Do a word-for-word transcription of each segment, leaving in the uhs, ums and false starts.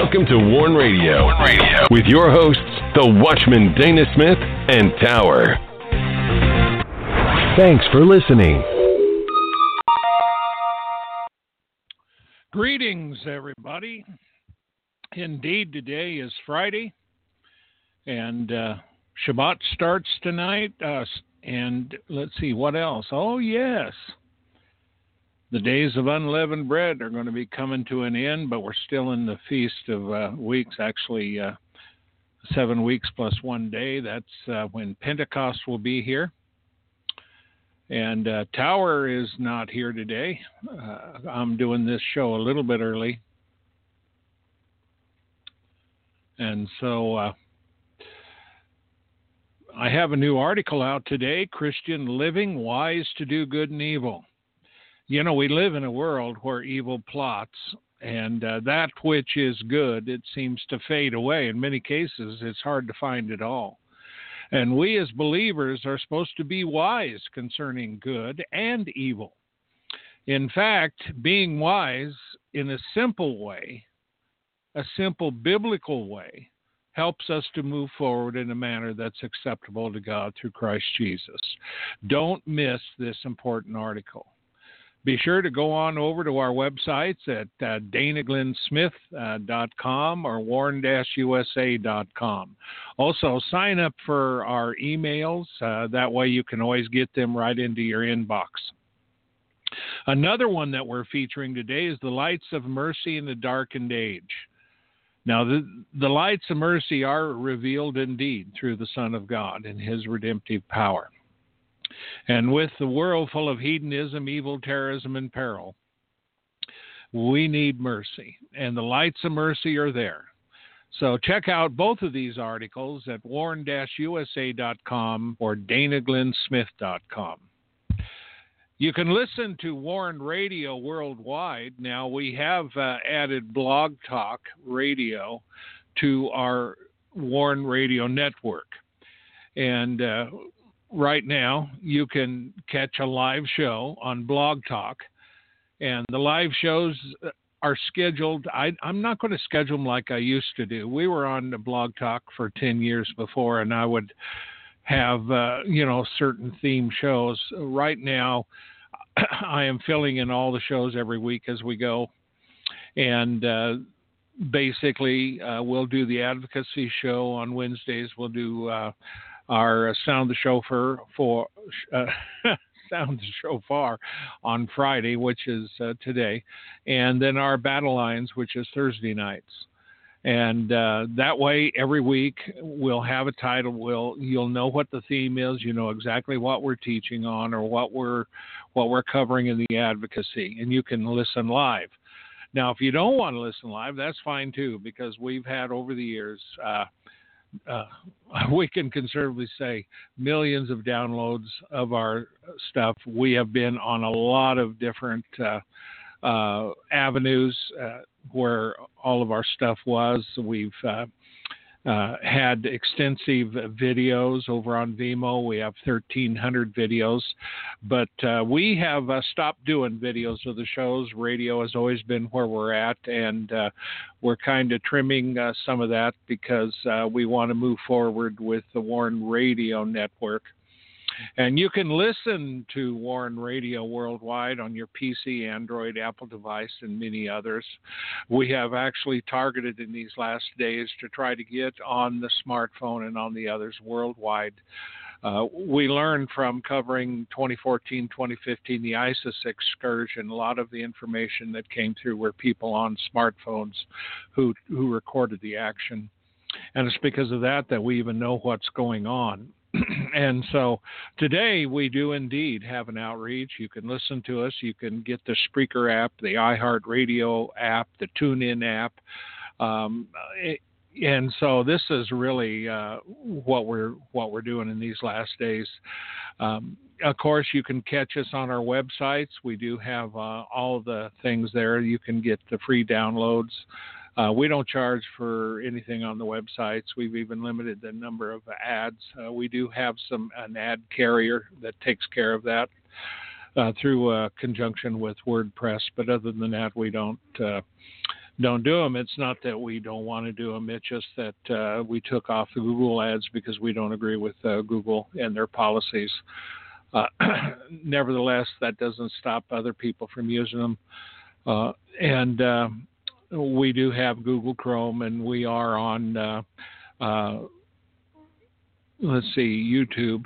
Welcome to Warn Radio, Warn Radio with your hosts, the Watchman Dana Smith and Tower. Thanks for listening. Greetings, everybody. Indeed, today is Friday, and uh, Shabbat starts tonight. Uh, and let's see, what else? Oh, yes. The days of unleavened bread are going to be coming to an end, but we're still in the Feast of uh, Weeks, actually uh, seven weeks plus one day. That's uh, when Pentecost will be here. And uh, Tower is not here today. Uh, I'm doing this show a little bit early. And so uh, I have a new article out today, Christian Living, Wise to Do Good and Evil. You know, we live in a world where evil plots, and uh, that which is good, it seems to fade away. In many cases, it's hard to find it all. And we as believers are supposed to be wise concerning good and evil. In fact, being wise in a simple way, a simple biblical way, helps us to move forward in a manner that's acceptable to God through Christ Jesus. Don't miss this important article. Be sure to go on over to our websites at uh, dana glenn smith dot com or warn dash u s a dot com. Also, sign up for our emails. Uh, that way you can always get them right into your inbox. Another one that we're featuring today is the lights of mercy in the darkened age. Now, the, the lights of mercy are revealed indeed through the Son of God and his redemptive power. And with the world full of hedonism, evil, terrorism, and peril, we need mercy. And the lights of mercy are there. So check out both of these articles at warn dash u s a dot com or dana glenn smith dot com. You can listen to Warn Radio worldwide. Now, we have uh, added Blog Talk Radio to our Warn Radio network. And uh, right now, you can catch a live show on Blog Talk. And the live shows are scheduled. I, I'm not going to schedule them like I used to do. We were on the Blog Talk for ten years before, and I would have, uh, you know, certain theme shows. Right now, I am filling in all the shows every week as we go. And uh, basically, uh, we'll do the advocacy show on Wednesdays. We'll do uh, our uh, Sound the Shofar for uh, Sound the Shofar on Friday, which is uh, today. And then our Battle Lines, which is Thursday nights. And uh, that way, every week we'll have a title. We'll you'll know what the theme is. You know exactly what we're teaching on or what we're what we're covering in the advocacy, and you can listen live. Now, if you don't want to listen live, that's fine too, because we've had over the years, uh, uh, we can conservatively say, millions of downloads of our stuff. We have been on a lot of different Uh, Uh, avenues uh, where all of our stuff was. We've uh, uh, had extensive videos over on Vimeo. We have thirteen hundred videos, but uh, we have uh, stopped doing videos of the shows. Radio has always been where we're at, and uh, we're kind of trimming uh, some of that because uh, we want to move forward with the Warn Radio Network. And you can listen to Warn Radio worldwide on your P C, Android, Apple device, and many others. We have actually targeted in these last days to try to get on the smartphone and on the others worldwide. Uh, we learned from covering twenty fourteen, twenty fifteen, the ISIS excursion, a lot of the information that came through were people on smartphones who, who recorded the action. And it's because of that that we even know what's going on. And so today we do indeed have an outreach. You can listen to us. You can get the Spreaker app, the iHeartRadio app, the TuneIn app. Um, it, and so this is really uh, what we're what we're doing in these last days. Um, of course, you can catch us on our websites. We do have uh, all the things there. You can get the free downloads. Uh, we don't charge for anything on the websites. We've even limited the number of ads. Uh, we do have some an ad carrier that takes care of that uh, through uh, conjunction with WordPress. But other than that, we don't uh, don't do them. It's not that we don't want to do them. It's just that uh, we took off the Google ads because we don't agree with uh, Google and their policies. Uh, nevertheless, that doesn't stop other people from using them. Uh, and uh, we do have Google Chrome, and we are on, uh, uh, let's see, YouTube.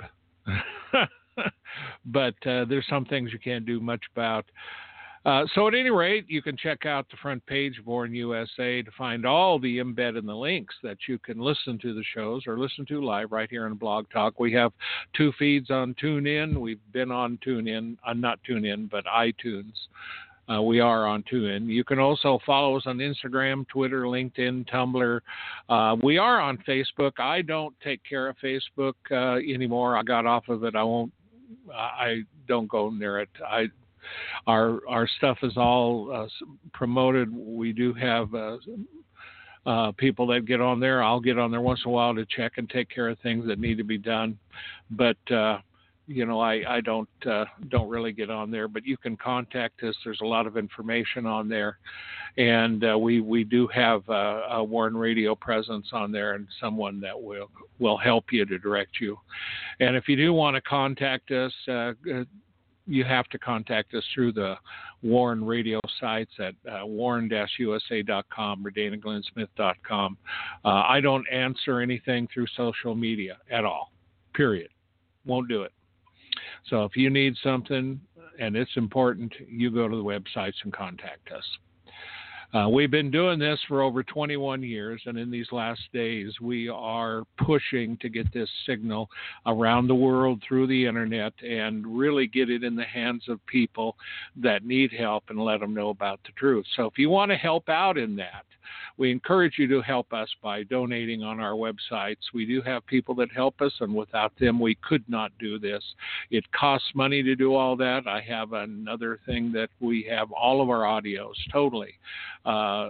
But uh, there's some things you can't do much about. Uh, so at any rate, you can check out the front page of Warn U S A to find all the embed and the links that you can listen to the shows or listen to live right here on Blog Talk. We have two feeds on TuneIn. We've been on TuneIn, uh, not TuneIn, but iTunes. Uh, we are on TuneIn. You can also follow us on Instagram, Twitter, LinkedIn, Tumblr. Uh, we are on Facebook. I don't take care of Facebook uh, anymore. I got off of it. I won't. I don't go near it. I. Our our stuff is all uh, promoted. We do have uh, uh, people that get on there. I'll get on there once in a while to check and take care of things that need to be done. But uh, you know, I I don't uh, don't really get on there. But you can contact us. There's a lot of information on there, and uh, we we do have uh, a Warn Radio presence on there, and someone that will will help you to direct you. And if you do want to contact us, Uh, you have to contact us through the Warn Radio sites at uh, warn dash U S A dot com or dana glenn smith dot com. Uh, I don't answer anything through social media at all, period. Won't do it. So if you need something and it's important, you go to the websites and contact us. Uh, we've been doing this for over twenty-one years, and in these last days, we are pushing to get this signal around the world through the internet and really get it in the hands of people that need help and let them know about the truth. So if you want to help out in that, we encourage you to help us by donating on our websites. We do have people that help us, and without them, we could not do this. It costs money to do all that. I have another thing that we have all of our audios totally. Uh,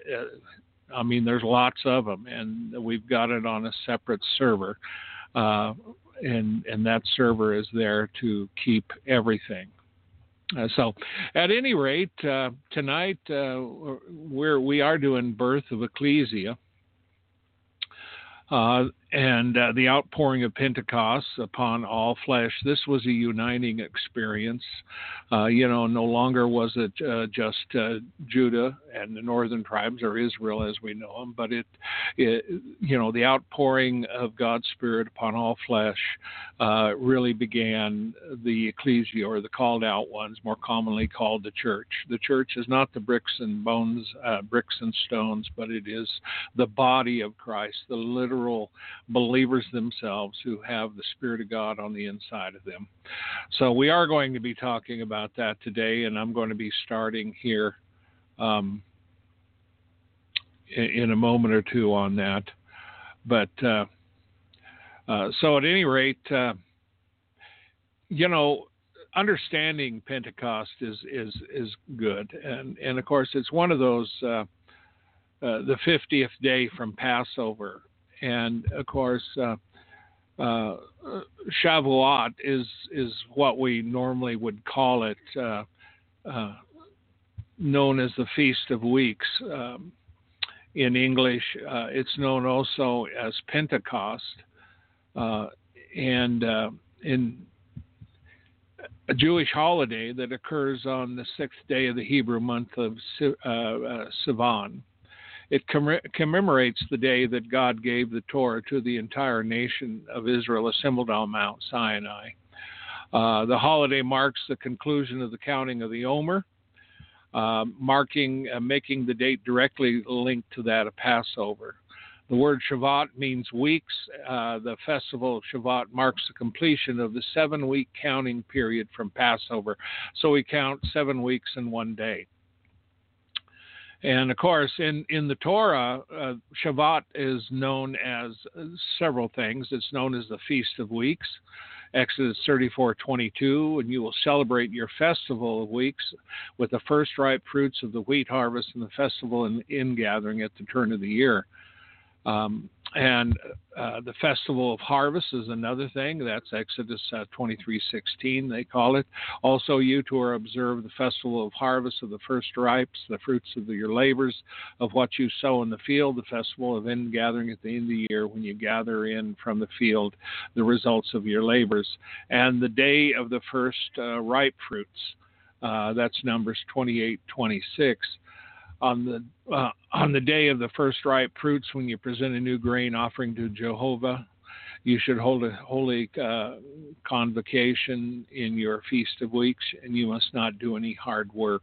I mean, there's lots of them, and we've got it on a separate server, uh, and and that server is there to keep everything. Uh, so, at any rate, uh, tonight uh, we're we are doing Birth of Ecclesia, uh, and uh, the outpouring of Pentecost upon all flesh. This was a uniting experience. Uh, you know, no longer was it uh, just uh, Judah and the northern tribes, or Israel as we know them, but it, it you know, the outpouring of God's Spirit upon all flesh uh, really began the ecclesia, or the called out ones, more commonly called the church. The church is not the bricks and bones, uh, bricks and stones, but it is the body of Christ, the literal believers themselves who have the Spirit of God on the inside of them. So we are going to be talking about that today, and I'm going to be starting here um, in, in a moment or two on that. But uh, uh, so at any rate, uh, you know, understanding Pentecost is is is good, and and of course it's one of those uh, uh, the fiftieth day from Passover. And of course, uh, uh, Shavuot is is what we normally would call it, uh, uh, known as the Feast of Weeks. Um, in English, uh, it's known also as Pentecost, uh, and uh, in a Jewish holiday that occurs on the sixth day of the Hebrew month of uh, uh, Sivan. It commemorates the day that God gave the Torah to the entire nation of Israel assembled on Mount Sinai. Uh, the holiday marks the conclusion of the counting of the Omer, uh, marking, uh, making the date directly linked to that of Passover. The word Shavuot means weeks. Uh, the festival of Shavuot marks the completion of the seven-week counting period from Passover. So we count seven weeks in one day. And, of course, in, in the Torah, uh, Shavuot is known as several things. It's known as the Feast of Weeks, Exodus thirty-four twenty-two, and you will celebrate your festival of weeks with the first ripe fruits of the wheat harvest and the festival and ingathering at the turn of the year. Um, and uh, the Festival of Harvest is another thing. That's Exodus uh, twenty-three sixteen, they call it. Also, you to observe the Festival of Harvest of the first ripes, the fruits of the, your labors, of what you sow in the field, the Festival of Ingathering at the end of the year, when you gather in from the field the results of your labors, and the day of the first uh, ripe fruits. Uh, that's Numbers twenty-eight twenty-six. On the uh, on the day of the first ripe fruits, when you present a new grain offering to Jehovah, you should hold a holy uh, convocation in your Feast of Weeks, and you must not do any hard work.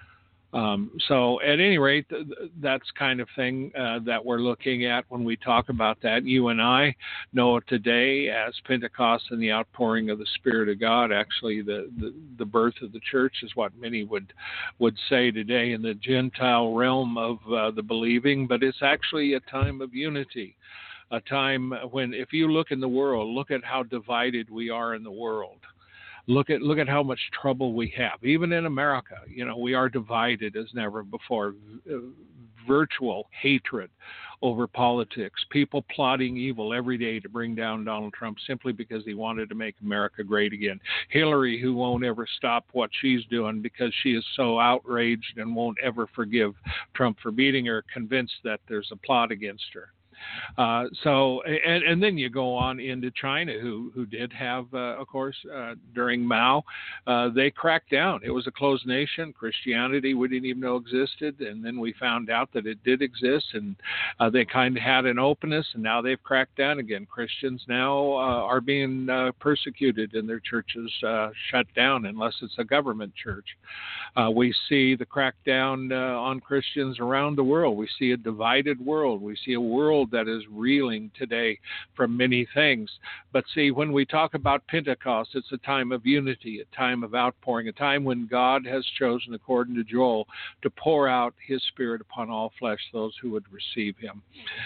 Um, so at any rate, th- that's kind of thing uh, that we're looking at when we talk about that. You and I know it today as Pentecost and the outpouring of the Spirit of God. Actually, the, the, the birth of the church is what many would would say today in the Gentile realm of uh, the believing, but it's actually a time of unity. A time when, if you look in the world, look at how divided we are in the world. Look at look at how much trouble we have, even in America. You know, we are divided as never before. V- virtual hatred over politics. People plotting evil every day to bring down Donald Trump simply because he wanted to make America great again. Hillary, who won't ever stop what she's doing because she is so outraged and won't ever forgive Trump for beating her, convinced that there's a plot against her. Uh, so, and, and then you go on into China, who who did have, uh, of course, uh, during Mao, uh, they cracked down. It was a closed nation. Christianity we didn't even know existed, and then we found out that it did exist, and uh, they kind of had an openness, and now they've cracked down again. Christians now uh, are being uh, persecuted, and their churches uh, shut down unless it's a government church. Uh, we see the crackdown uh, on Christians around the world. We see a divided world. We see a world that is reeling today from many things. But see, when we talk about Pentecost, it's a time of unity, a time of outpouring, a time when God has chosen, according to Joel, to pour out his Spirit upon all flesh, those who would receive him.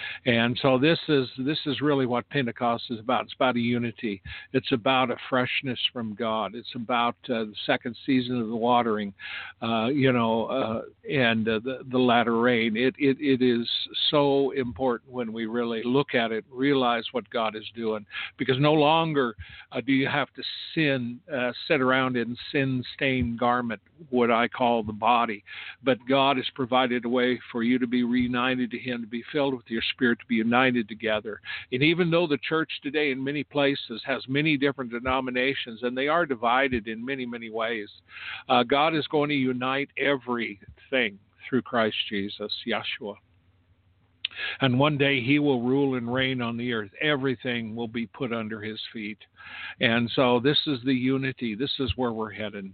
And so this is this is really what Pentecost is about. It's about a unity. It's about a freshness from God. It's about uh, the second season of the watering, uh, you know, uh, and uh, the, the latter rain. It, it it is so important when we really look at it, realize what God is doing, because no longer uh, do you have to sin, uh, sit around in sin-stained garment, what I call the body, but God has provided a way for you to be reunited to him, to be filled with your Spirit, to be united together. And even though the church today in many places has many different denominations, and they are divided in many, many ways, uh, God is going to unite everything through Christ Jesus, Yeshua. And one day he will rule and reign on the earth. Everything will be put under his feet. And so this is the unity. This is where we're headed.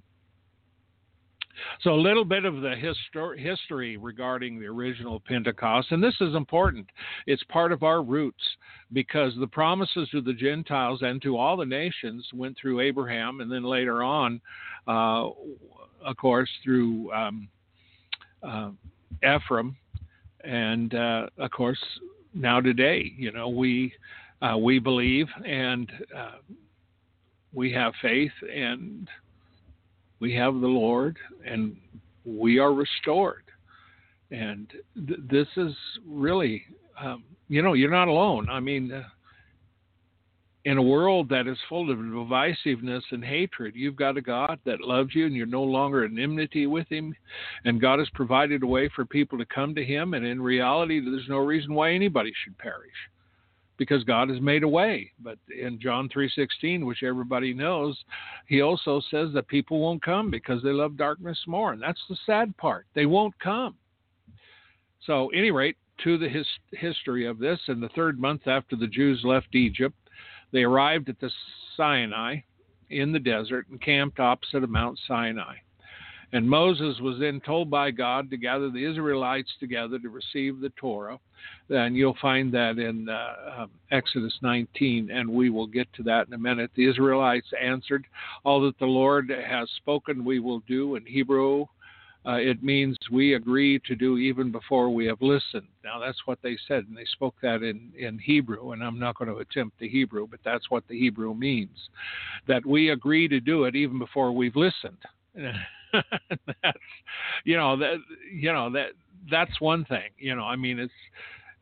So a little bit of the histor- history regarding the original Pentecost, and this is important. It's part of our roots, because the promises to the Gentiles and to all the nations went through Abraham, and then later on, uh, of course, through um, uh, Ephraim. And, uh, of course, now today, you know, we uh, we believe, and uh, we have faith, and we have the Lord, and we are restored. And th- this is really, um, you know, you're not alone. I mean, uh, in a world that is full of divisiveness and hatred, you've got a God that loves you, and you're no longer in enmity with him. And God has provided a way for people to come to him. And in reality, there's no reason why anybody should perish, because God has made a way. But in John three sixteen, which everybody knows, he also says that people won't come because they love darkness more. And that's the sad part. They won't come. So, at any rate, to the his- history of this, in the third month after the Jews left Egypt, they arrived at the Sinai in the desert and camped opposite of Mount Sinai. And Moses was then told by God to gather the Israelites together to receive the Torah. And you'll find that in uh, um, Exodus nineteen, and we will get to that in a minute. The Israelites answered, "All that the Lord has spoken we will do." In Hebrew, Uh, it means we agree to do even before we have listened. Now, that's what they said, and they spoke that in, in Hebrew, and I'm not going to attempt the Hebrew, but that's what the Hebrew means, that we agree to do it even before we've listened. that's, you know, that, you know, that, that's one thing, you know, I mean, it's,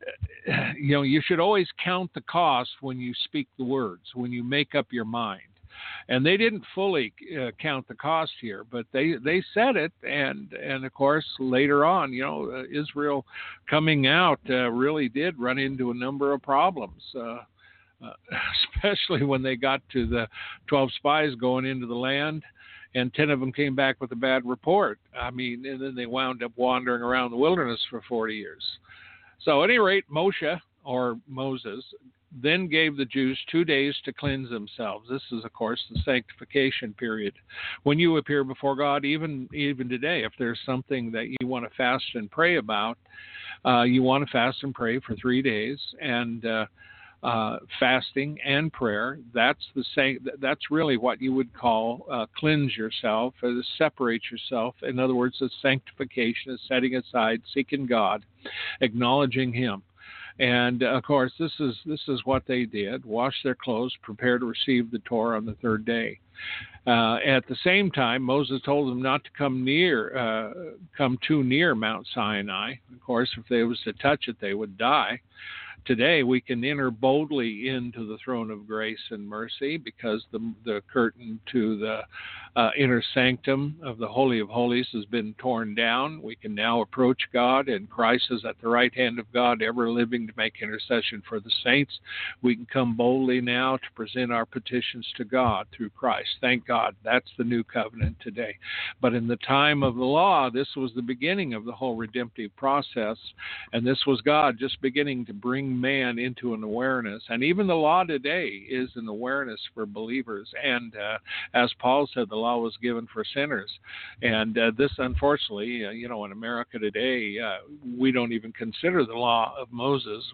you know, you should always count the cost when you speak the words, when you make up your mind. And they didn't fully uh, count the cost here, but they, they said it. And, and of course, later on, you know, uh, Israel coming out uh, really did run into a number of problems, uh, uh, especially when they got to the twelve spies going into the land, and ten of them came back with a bad report. I mean, and then they wound up wandering around the wilderness for forty years. So at any rate, Moshe, or Moses, then gave the Jews two days to cleanse themselves. This is, of course, the sanctification period. When you appear before God, even even today, if there's something that you want to fast and pray about, uh, you want to fast and pray for three days. And uh, uh, fasting and prayer, that's the same. That's really what you would call uh, cleanse yourself, or separate yourself. In other words, the sanctification is setting aside, seeking God, acknowledging Him. And of course, this is this is what they did: wash their clothes, prepare to receive the Torah on the third day. Uh, at the same time, Moses told them not to come near, uh, come too near Mount Sinai. Of course, if they was to touch it, they would die. Today, we can enter boldly into the throne of grace and mercy because the the curtain to the uh, inner sanctum of the Holy of Holies has been torn down. We can now approach God, and Christ is at the right hand of God, ever living to make intercession for the saints. We can come boldly now to present our petitions to God through Christ. Thank God. That's the new covenant today. But in the time of the law, this was the beginning of the whole redemptive process, and this was God just beginning to bring man into an awareness. And even the law today is an awareness for believers. And uh, as Paul said, the law was given for sinners. And uh, this, unfortunately, uh, you know, in America today, uh, we don't even consider the law of Moses.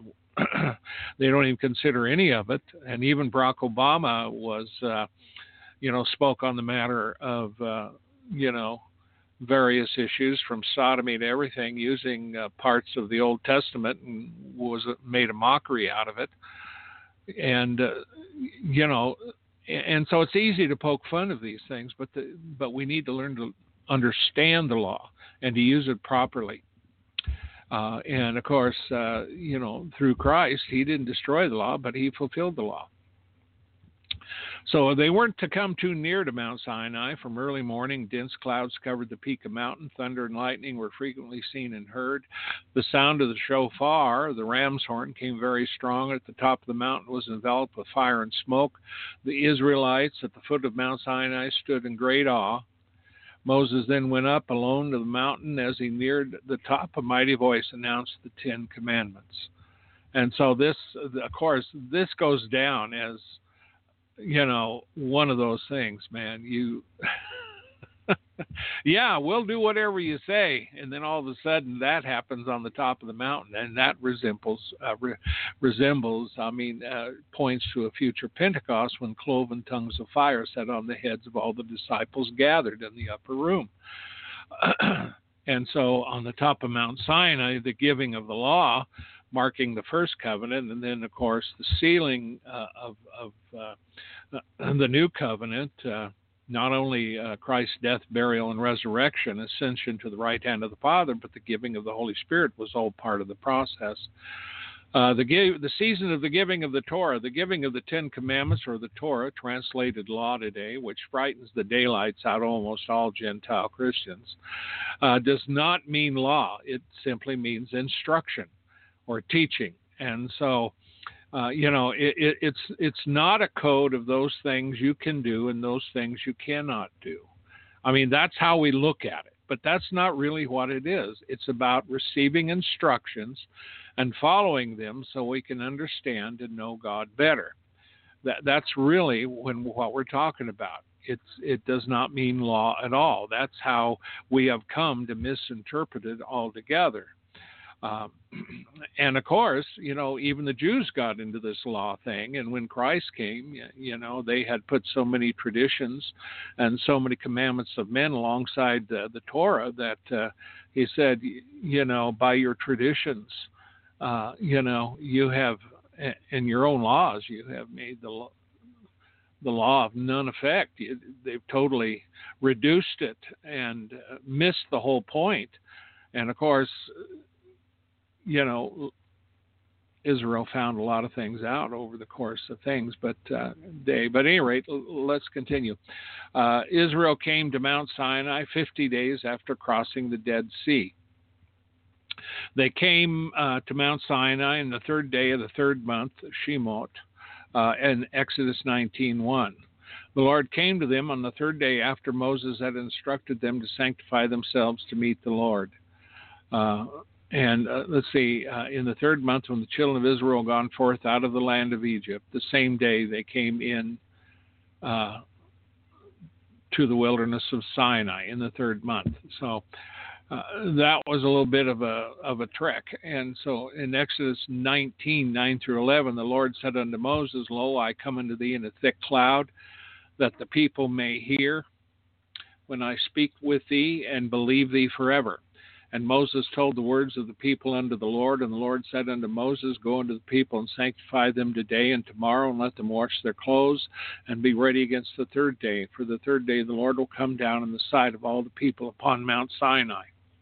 They don't even consider any of it. And even Barack Obama was, uh, you know, spoke on the matter of, uh, you know, various issues from sodomy to everything, using uh, parts of the Old Testament, and was made a mockery out of it. And uh, you know, and so it's easy to poke fun of these things, but the, but we need to learn to understand the law and to use it properly. Uh, and of course, uh, you know, through Christ, He didn't destroy the law, but He fulfilled the law. So they weren't to come too near to Mount Sinai. From early morning, dense clouds covered the peak of mountain. Thunder and lightning were frequently seen and heard. The sound of the shofar, the ram's horn, came very strong. At the top of the mountain was enveloped with fire and smoke. The Israelites at the foot of Mount Sinai stood in great awe. Moses then went up alone to the mountain. As he neared the top, a mighty voice announced the Ten Commandments. And so this, of course, this goes down as, you know, one of those things, man. You, yeah, we'll do whatever you say, and then all of a sudden that happens on the top of the mountain, and that resembles, uh, re- resembles, I mean, uh, points to a future Pentecost when cloven tongues of fire sat on the heads of all the disciples gathered in the upper room. And so on the top of Mount Sinai, the giving of the law, marking the first covenant, and then, of course, the sealing uh, of, of uh, the new covenant, uh, not only uh, Christ's death, burial, and resurrection, ascension to the right hand of the Father, but the giving of the Holy Spirit was all part of the process. Uh, the, give, the season of the giving of the Torah, the giving of the Ten Commandments, or the Torah, translated law today, which frightens the daylights out of almost all Gentile Christians, uh, does not mean law. It simply means instruction or teaching. And so, uh, you know, it, it, it's it's not a code of those things you can do and those things you cannot do. I mean, that's how we look at it, but that's not really what it is. It's about receiving instructions and following them so we can understand and know God better. That that's really when what we're talking about. It's it does not mean law at all. That's how we have come to misinterpret it altogether. Um, and of course, you know, even the Jews got into this law thing. And when Christ came, you know, they had put so many traditions and so many commandments of men alongside the, the Torah that uh, he said, you know, by your traditions, uh, you know, you have, in your own laws, you have made the law, the law of none effect. They've totally reduced it and uh, missed the whole point. And of course, you know, Israel found a lot of things out over the course of things, but uh, day. But at any rate, let's continue. Uh, Israel came to Mount Sinai fifty days after crossing the Dead Sea. They came uh, to Mount Sinai on the third day of the third month, Shemot, uh, in Exodus nineteen one. The Lord came to them on the third day after Moses had instructed them to sanctify themselves to meet the Lord. Uh, and uh, let's see, uh, in the third month when the children of Israel gone forth out of the land of Egypt, the same day they came in uh, to the wilderness of Sinai in the third month. So uh, that was a little bit of a of a trek. And so in Exodus nineteen, nine through eleven, the Lord said unto Moses, Lo, I come unto thee in a thick cloud, that the people may hear when I speak with thee and believe thee forever. And Moses told the words of the people unto the Lord, and the Lord said unto Moses, Go unto the people and sanctify them today and tomorrow, and let them wash their clothes, and be ready against the third day. For the third day the Lord will come down in the sight of all the people upon Mount Sinai.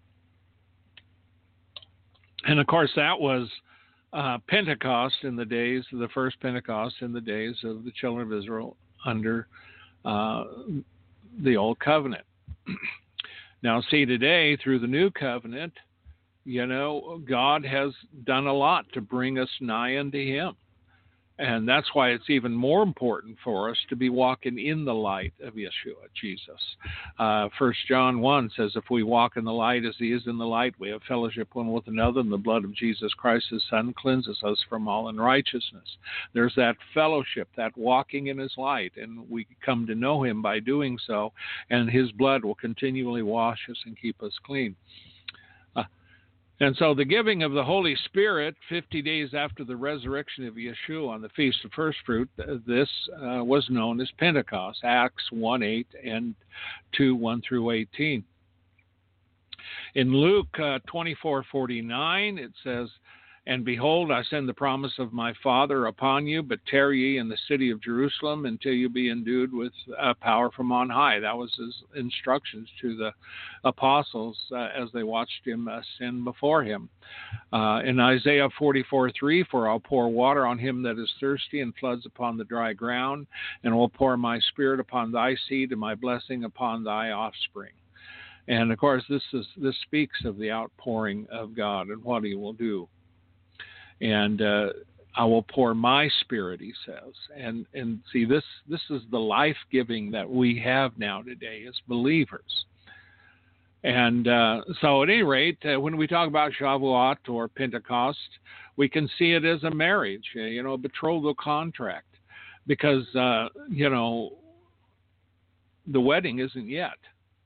And of course that was uh, Pentecost in the days, the first Pentecost in the days of the children of Israel under uh, the Old Covenant. Now, see, today, through the New Covenant, you know, God has done a lot to bring us nigh unto Him. And that's why it's even more important for us to be walking in the light of Yeshua, Jesus. Uh, First John one says, if we walk in the light as He is in the light, we have fellowship one with another, and the blood of Jesus Christ, His Son, cleanses us from all unrighteousness. There's that fellowship, that walking in His light, and we come to know Him by doing so, and His blood will continually wash us and keep us clean. And so the giving of the Holy Spirit, fifty days after the resurrection of Yeshua on the Feast of First Fruit, this uh, was known as Pentecost, Acts one eight and two one through eighteen. In Luke uh, twenty-four forty-nine, it says, And behold, I send the promise of my Father upon you, but tarry ye in the city of Jerusalem until you be endued with uh, power from on high. That was His instructions to the apostles uh, as they watched Him ascend before Him. Uh, in Isaiah forty-four three, For I'll pour water on him that is thirsty, and floods upon the dry ground, and will pour my spirit upon thy seed, and my blessing upon thy offspring. And of course, this is this speaks of the outpouring of God and what He will do. And uh, I will pour my spirit, He says. And and see, this this is the life-giving that we have now today as believers. And uh, so at any rate, uh, when we talk about Shavuot or Pentecost, we can see it as a marriage, uh, you know, a betrothal contract. Because, uh, you know, the wedding isn't yet.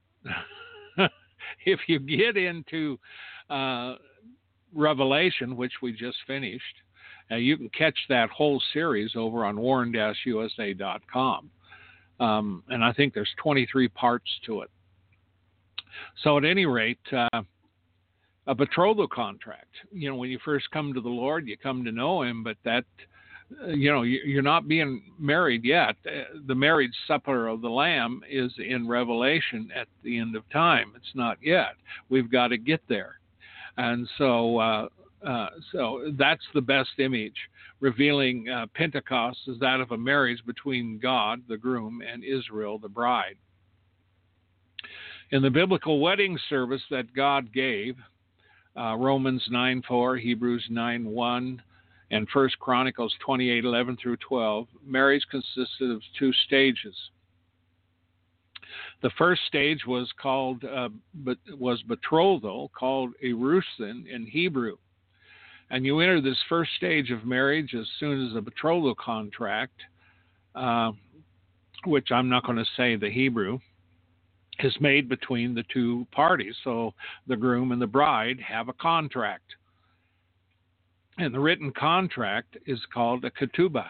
If you get into Uh, Revelation, which we just finished, uh, you can catch that whole series over on warren dash u s a dot com. Um, and I think there's twenty-three parts to it. So at any rate, uh, a betrothal contract, you know, when you first come to the Lord, you come to know Him, but that, uh, you know, you're not being married yet. Uh, the marriage supper of the Lamb is in Revelation at the end of time. It's not yet. We've got to get there. And so uh, uh, so that's the best image, revealing uh, Pentecost as that of a marriage between God, the groom, and Israel, the bride. In the biblical wedding service that God gave, uh, Romans nine four, Hebrews nine one, and First Chronicles twenty-eight eleven through twelve, marriage consisted of two stages. The first stage was called uh, but was betrothal, called erusin in Hebrew. And you enter this first stage of marriage as soon as a betrothal contract, uh, which I'm not going to say the Hebrew, is made between the two parties. So the groom and the bride have a contract. And the written contract is called a ketubah.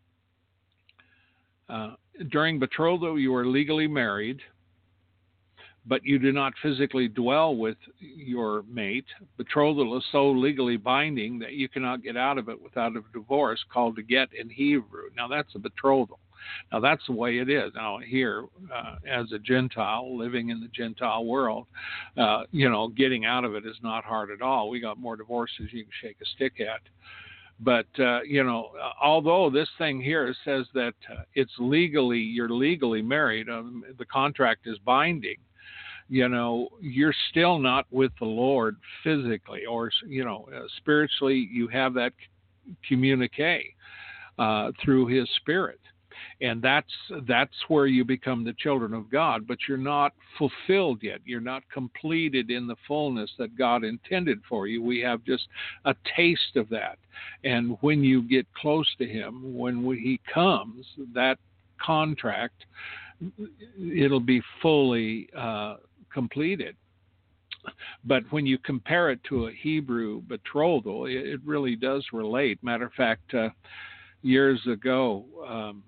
Uh, during betrothal, you are legally married, but you do not physically dwell with your mate. Betrothal is so legally binding that you cannot get out of it without a divorce, called a get in Hebrew. Now, that's a betrothal. Now, that's the way it is. Now, here, uh, as a Gentile, living in the Gentile world, uh, you know, getting out of it is not hard at all. We got more divorces you can shake a stick at. But, uh, you know, although this thing here says that uh, it's legally, you're legally married, um, the contract is binding, you know, you're still not with the Lord physically, or, you know, uh, spiritually, you have that communique uh, through his Spirit. And that's that's where you become the children of God, but you're not fulfilled yet. You're not completed in the fullness that God intended for you. We have just a taste of that. And when you get close to him, when we, he comes, that contract, it'll be fully uh, completed. But when you compare it to a Hebrew betrothal, it, it really does relate. Matter of fact, uh, years ago, um,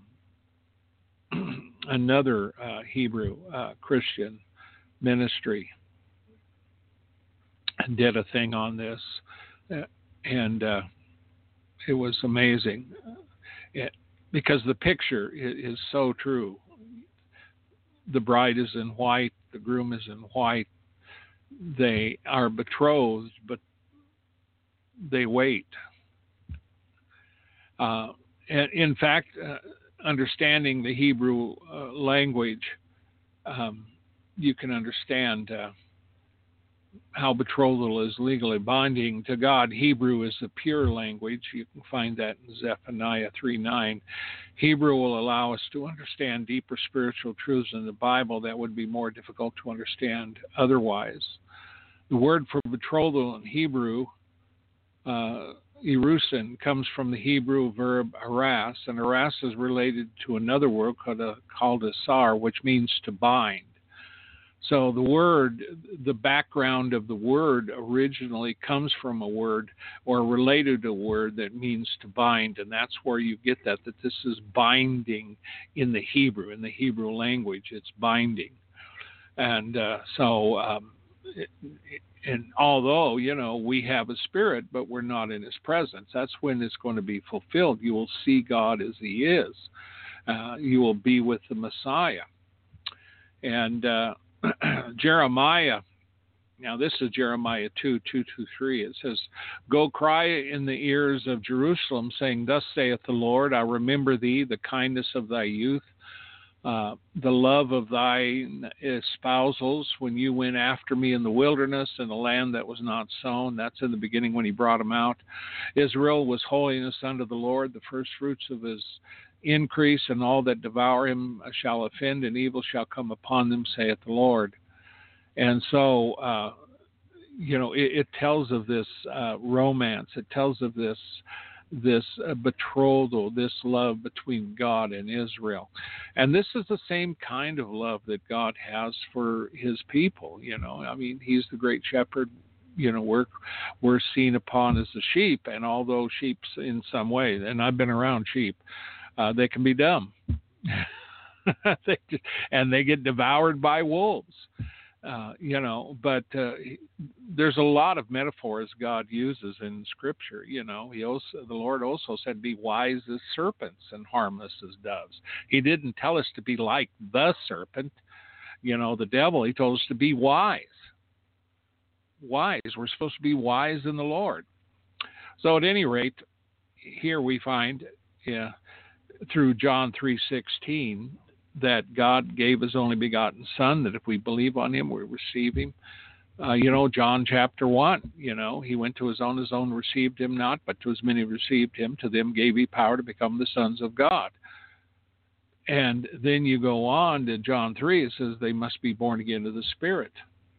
another uh, Hebrew uh, Christian ministry did a thing on this, uh, and uh, it was amazing it, because the picture is, is so true. The bride is in white, the groom is in white. They are betrothed, but they wait. Uh, and in fact, uh, understanding the Hebrew uh, language, um, you can understand uh, how betrothal is legally binding to God. Hebrew is a pure language. You can find that in Zephaniah three nine. Hebrew will allow us to understand deeper spiritual truths in the Bible that would be more difficult to understand otherwise. The word for betrothal in Hebrew, uh, Erusin, comes from the Hebrew verb aras, and aras is related to another word called, a, called asar, which means to bind. So the word, the background of the word originally comes from a word or related to a word that means to bind, and that's where you get that, that this is binding in the Hebrew. In the Hebrew language, it's binding. And uh, so... Um, it, it, And although, you know, we have a spirit, but we're not in his presence, that's when it's going to be fulfilled. You will see God as he is. Uh, you will be with the Messiah. And uh, Jeremiah, now this is Jeremiah two, two to three. It says, "Go cry in the ears of Jerusalem, saying, Thus saith the Lord, I remember thee, the kindness of thy youth, Uh, the love of thy espousals, when you went after me in the wilderness, in the land that was not sown." That's in the beginning when he brought them out. "Israel was holiness unto the Lord, the first fruits of his increase, and all that devour him shall offend, and evil shall come upon them, saith the Lord." And so, uh, you know, it, it tells of this uh, romance. It tells of this this uh, betrothal, this love between God and Israel. And this is the same kind of love that God has for his people. You know, I mean, he's the great shepherd. You know, we're, we're seen upon as the sheep, and although sheep in some way, and I've been around sheep, uh, they can be dumb. they just, and they get devoured by wolves. Uh, you know, but uh, there's a lot of metaphors God uses in Scripture. You know, he also, the Lord also said, "Be wise as serpents and harmless as doves." He didn't tell us to be like the serpent, you know, the devil. He told us to be wise. Wise. We're supposed to be wise in the Lord. So at any rate, here we find yeah, through John three sixteen, that God gave his only begotten Son, that if we believe on him, we receive him. Uh, you know, John chapter one, you know, he went to his own, his own received him not, but to as many received him, to them gave he power to become the sons of God. And then you go on to John three, it says they must be born again of the Spirit.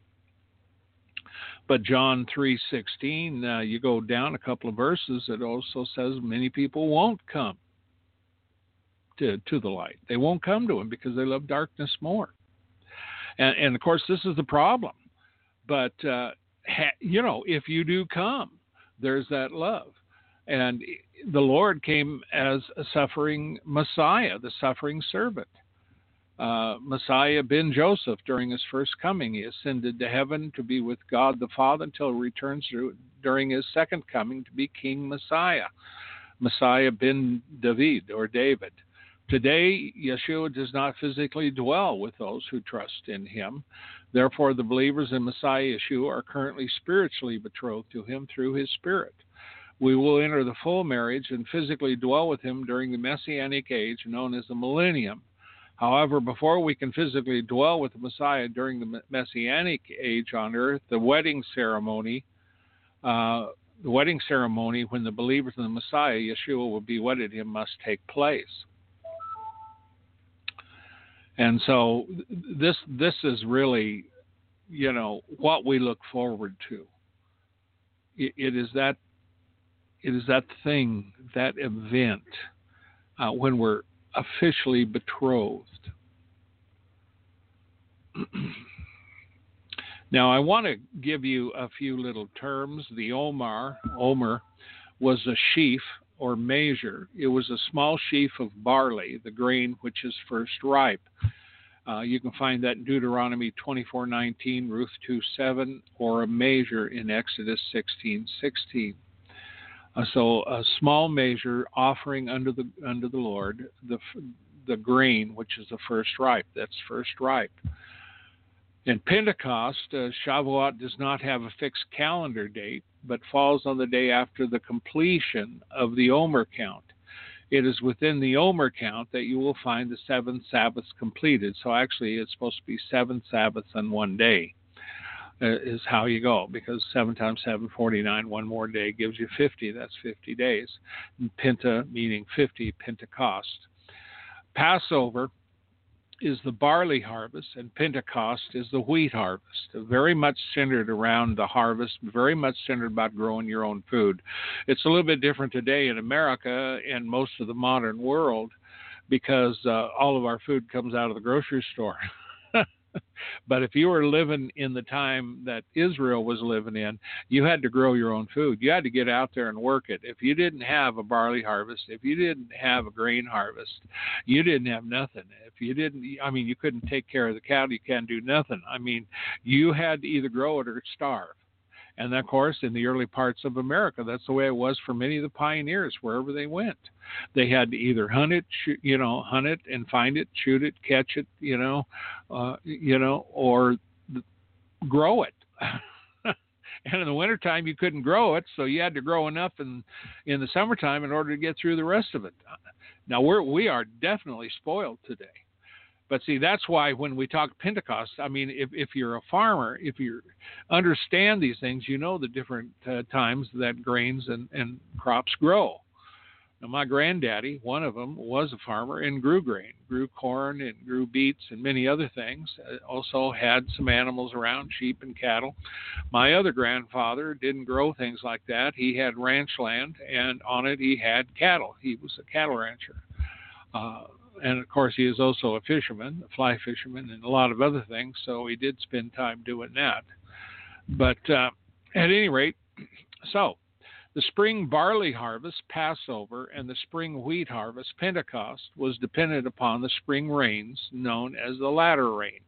But John three sixteen, uh, you go down a couple of verses, it also says many people won't come To, to the light. They won't come to him because they love darkness more. And, and of course, this is the problem. But, uh, ha, you know, if you do come, there's that love. And the Lord came as a suffering Messiah, the suffering servant. Uh, Messiah ben Joseph, during his first coming, he ascended to heaven to be with God the Father until he returns to, during his second coming to be King Messiah. Messiah ben David, or David. Today, Yeshua does not physically dwell with those who trust in him. Therefore, the believers in Messiah Yeshua are currently spiritually betrothed to him through his Spirit. We will enter the full marriage and physically dwell with him during the Messianic age known as the millennium. However, before we can physically dwell with the Messiah during the Messianic age on earth, the wedding ceremony, uh, the wedding ceremony when the believers in the Messiah, Yeshua, will be wedded to him, must take place. And so this this is really, you know, what we look forward to. It, it is that it is that thing, that event, uh, when we're officially betrothed. Now, I want to give you a few little terms. The Omer, Omer was a sheaf or measure. It was a small sheaf of barley, the grain which is first ripe. Uh, you can find that in Deuteronomy twenty-four nineteen, Ruth two seven, or a measure in Exodus sixteen sixteen. Uh, so a small measure offering unto the unto the Lord the the grain which is the first ripe. That's first ripe. In Pentecost, uh, Shavuot does not have a fixed calendar date, but falls on the day after the completion of the Omer count. It is within the Omer count that you will find the seven Sabbaths completed. So actually, it's supposed to be seven Sabbaths on one day uh, is how you go, because seven times seven, forty-nine, one more day gives you fifty. That's fifty days. And Penta meaning fifty, Pentecost. Passover is the barley harvest, and Pentecost is the wheat harvest. Very much centered around the harvest, very much centered about growing your own food. It's a little bit different today in America and most of the modern world, because uh, all of our food comes out of the grocery store. But if you were living in the time that Israel was living in, you had to grow your own food. You had to get out there and work it. If you didn't have a barley harvest, if you didn't have a grain harvest, you didn't have nothing. If you didn't, I mean, you couldn't take care of the cattle, you can't do nothing. I mean, you had to either grow it or starve. And of course, in the early parts of America, that's the way it was for many of the pioneers, wherever they went. They had to either hunt it, shoot, you know, hunt it and find it, shoot it, catch it, you know, uh, you know, or grow it. And in the wintertime, you couldn't grow it, so you had to grow enough in in the summertime in order to get through the rest of it. Now, we're we are definitely spoiled today. But see, that's why when we talk Pentecost, I mean, if, if you're a farmer, if you understand these things, you know the different uh, times that grains and, and crops grow. Now, my granddaddy, one of them, was a farmer and grew grain, grew corn and grew beets and many other things. Uh, also had some animals around, sheep and cattle. My other grandfather didn't grow things like that. He had ranch land, and on it he had cattle. He was a cattle rancher. Uh, And, of course, he is also a fisherman, a fly fisherman, and a lot of other things, so he did spend time doing that. But uh, at any rate, so the spring barley harvest, Passover, and the spring wheat harvest, Pentecost, was dependent upon the spring rains known as the latter rain.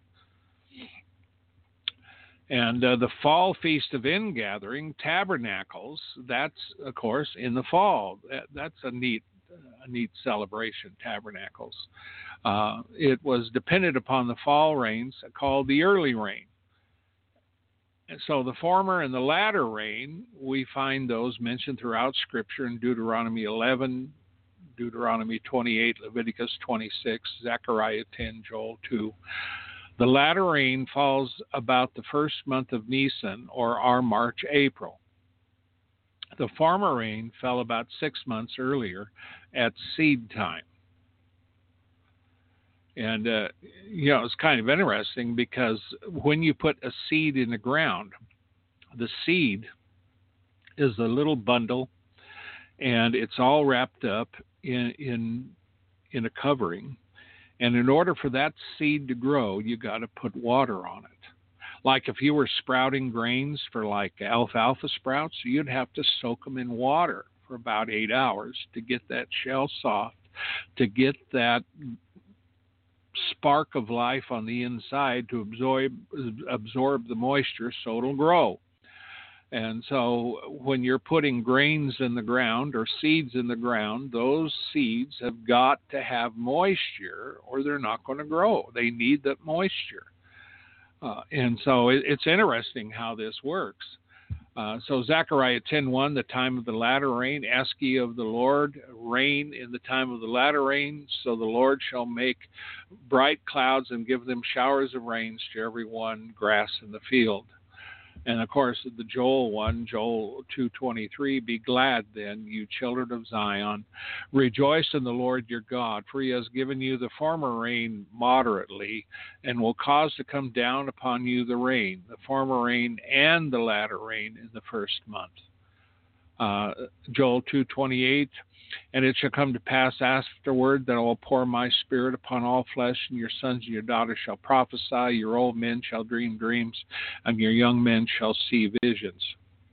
And uh, the fall feast of ingathering, Tabernacles, that's, of course, in the fall. That, that's a neat a neat celebration, Tabernacles. Uh, it was dependent upon the fall rains called the early rain. And so the former and the latter rain, we find those mentioned throughout Scripture in Deuteronomy eleven, Deuteronomy twenty-eight, Leviticus twenty-six, Zechariah ten, Joel two. The latter rain falls about the first month of Nisan, or our March, April. The former rain fell about six months earlier at seed time. And, uh, you know, it's kind of interesting because when you put a seed in the ground, the seed is a little bundle, and it's all wrapped up in in, in a covering. And in order for that seed to grow, you got to put water on it. Like if you were sprouting grains for like alfalfa sprouts, you'd have to soak them in water for about eight hours to get that shell soft, to get that spark of life on the inside to absorb absorb the moisture so it'll grow. And so when you're putting grains in the ground or seeds in the ground, those seeds have got to have moisture or they're not going to grow. They need that moisture. Uh, and so it, it's interesting how this works. Uh, so Zechariah ten one, the time of the latter rain, ask ye of the Lord rain in the time of the latter rain, so the Lord shall make bright clouds and give them showers of rains to every one grass in the field. And of course, the Joel one, Joel two twenty-three, be glad then, you children of Zion. Rejoice in the Lord your God, for he has given you the former rain moderately, and will cause to come down upon you the rain, the former rain and the latter rain in the first month. Uh, Joel two twenty-eight, and it shall come to pass afterward that I will pour my spirit upon all flesh, and your sons and your daughters shall prophesy, your old men shall dream dreams, and your young men shall see visions.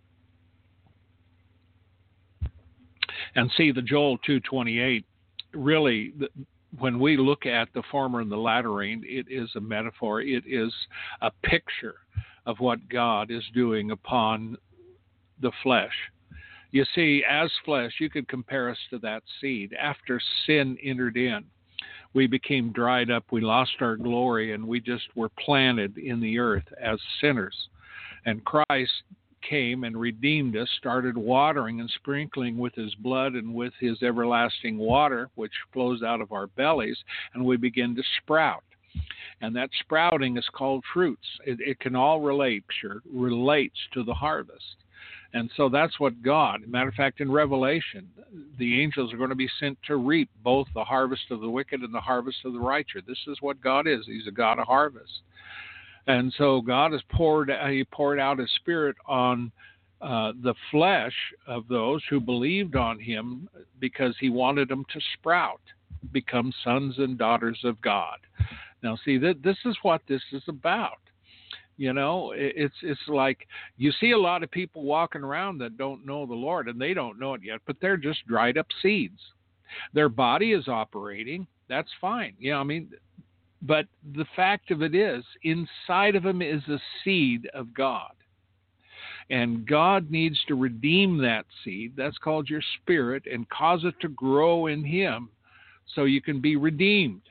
And see, the Joel two twenty-eight, really, when we look at the former and the latter rain, it is a metaphor. It is a picture of what God is doing upon the flesh. You see, as flesh, you could compare us to that seed. After sin entered in, we became dried up, we lost our glory, and we just were planted in the earth as sinners. And Christ came and redeemed us, started watering and sprinkling with his blood and with his everlasting water, which flows out of our bellies, and we begin to sprout. And that sprouting is called fruits. It, it can all relate, sure, relates to the harvest. And so that's what God, matter of fact, in Revelation, the angels are going to be sent to reap both the harvest of the wicked and the harvest of the righteous. This is what God is. He's a God of harvest. And so God has poured, he poured out his spirit on uh, the flesh of those who believed on him because he wanted them to sprout, become sons and daughters of God. Now, see, th- this is what this is about. You know, it's it's like you see a lot of people walking around that don't know the Lord, and they don't know it yet, but they're just dried up seeds. Their body is operating. That's fine. You know, I mean, but the fact of it is, inside of them is a seed of God. And God needs to redeem that seed. That's called your spirit, and cause it to grow in him so you can be redeemed.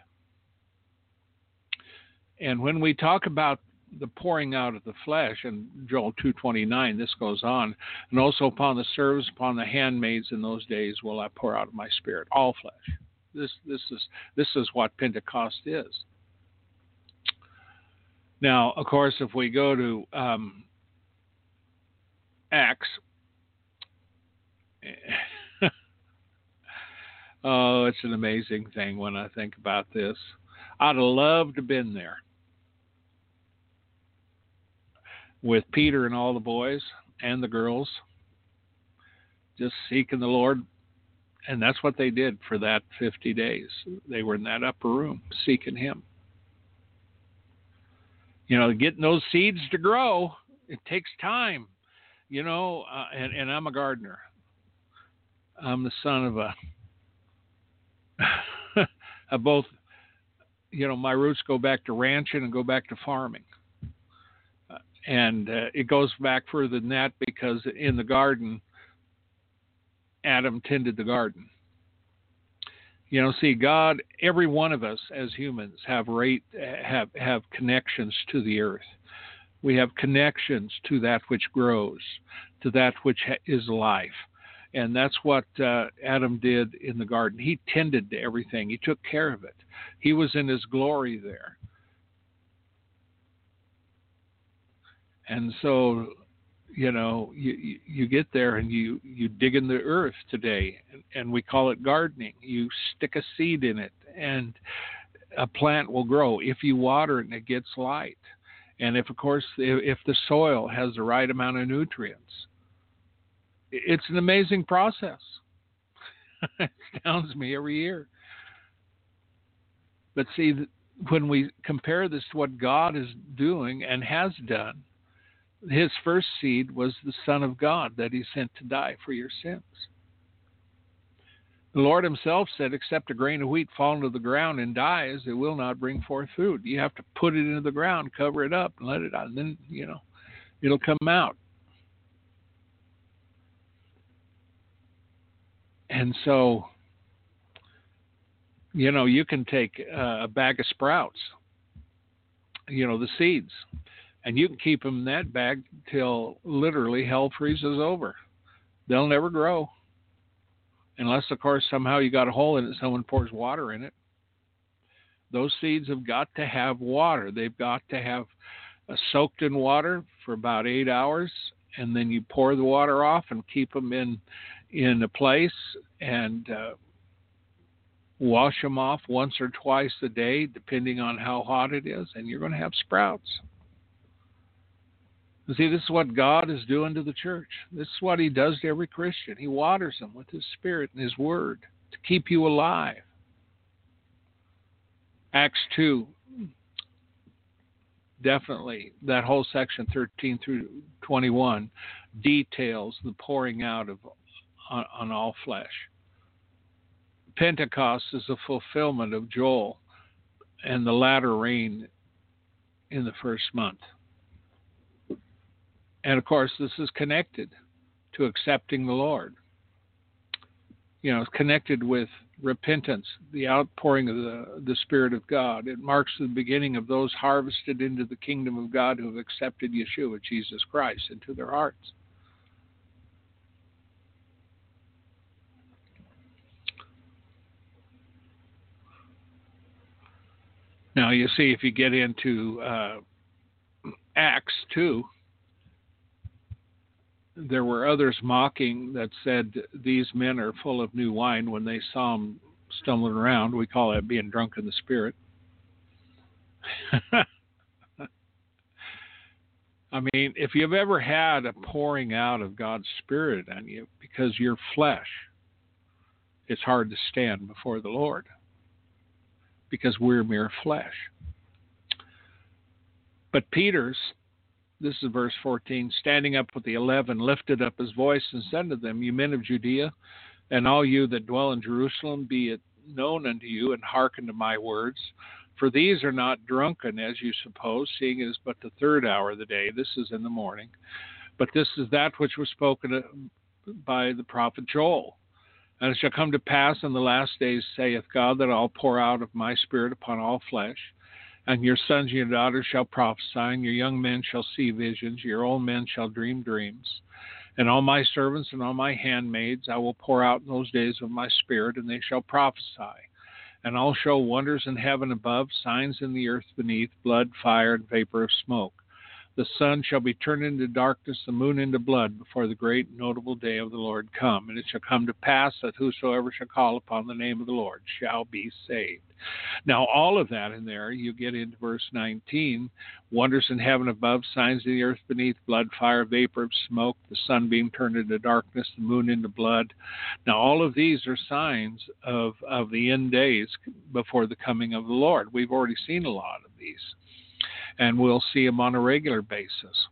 And when we talk about the pouring out of the flesh, and Joel two twenty-nine, this goes on, and also upon the servants, upon the handmaids in those days will I pour out of my spirit, all flesh. This this is this is what Pentecost is. Now, of course, if we go to um, Acts, oh, it's an amazing thing when I think about this. I'd have loved to have been there with Peter and all the boys and the girls, just seeking the Lord. And that's what they did for that fifty days. They were in that upper room seeking him. You know, getting those seeds to grow, it takes time. You know, uh, and, and I'm a gardener. I'm the son of a, of both, you know, my roots go back to ranching and go back to farming. And uh, it goes back further than that because in the garden, Adam tended the garden. You know, see, God, every one of us as humans have rate, have have connections to the earth. We have connections to that which grows, to that which is life. And that's what uh, Adam did in the garden. He tended to everything. He took care of it. He was in his glory there. And so, you know, you, you get there and you, you dig in the earth today, and, and we call it gardening. You stick a seed in it, and a plant will grow if you water it and it gets light. And if, of course, if, if the soil has the right amount of nutrients. It's an amazing process. It astounds me every year. But see, when we compare this to what God is doing and has done, his first seed was the Son of God that he sent to die for your sins. The Lord himself said, except a grain of wheat fall into the ground and dies, it will not bring forth fruit. You have to put it into the ground, cover it up, and let it out. And then, you know, it'll come out. And so, you know, you can take uh, a bag of sprouts, you know, the seeds, And you can keep them in that bag till literally hell freezes over. They'll never grow. Unless, of course, somehow you got a hole in it, someone pours water in it. Those seeds have got to have water. They've got to have uh, soaked in water for about eight hours, and then you pour the water off and keep them in, in a place and uh, wash them off once or twice a day, depending on how hot it is, and you're going to have sprouts. You see, this is what God is doing to the church. This is what he does to every Christian. He waters them with his Spirit and his Word to keep you alive. Acts two, definitely, that whole section thirteen through twenty-one details the pouring out of on, on all flesh. Pentecost is a fulfillment of Joel and the latter rain in the first month. And of course, this is connected to accepting the Lord. You know, it's connected with repentance, the outpouring of the, the Spirit of God. It marks the beginning of those harvested into the kingdom of God who have accepted Yeshua, Jesus Christ, into their hearts. Now, you see, if you get into uh, Acts two, there were others mocking that said these men are full of new wine when they saw them stumbling around. We call that being drunk in the Spirit. I mean, if you've ever had a pouring out of God's Spirit on you because your flesh, it's hard to stand before the Lord because we're mere flesh. But Peter's, this is verse fourteen, standing up with the eleven, lifted up his voice and said to them, you men of Judea, and all you that dwell in Jerusalem, be it known unto you, and hearken to my words. For these are not drunken, as you suppose, seeing it is but the third hour of the day. This is in the morning. But this is that which was spoken by the prophet Joel. And it shall come to pass in the last days, saith God, that I'll pour out of my Spirit upon all flesh. And your sons and your daughters shall prophesy, and your young men shall see visions, your old men shall dream dreams. And all my servants and all my handmaids I will pour out in those days of my Spirit, and they shall prophesy. And I'll show wonders in heaven above, signs in the earth beneath, blood, fire, and vapor of smoke. The sun shall be turned into darkness, the moon into blood, before the great and notable day of the Lord come. And it shall come to pass that whosoever shall call upon the name of the Lord shall be saved. Now, all of that in there, you get into verse nineteen, wonders in heaven above, signs in the earth beneath, blood, fire, vapor of smoke, the sun being turned into darkness, the moon into blood. Now, all of these are signs of, of the end days before the coming of the Lord. We've already seen a lot of these, and we'll see them on a regular basis.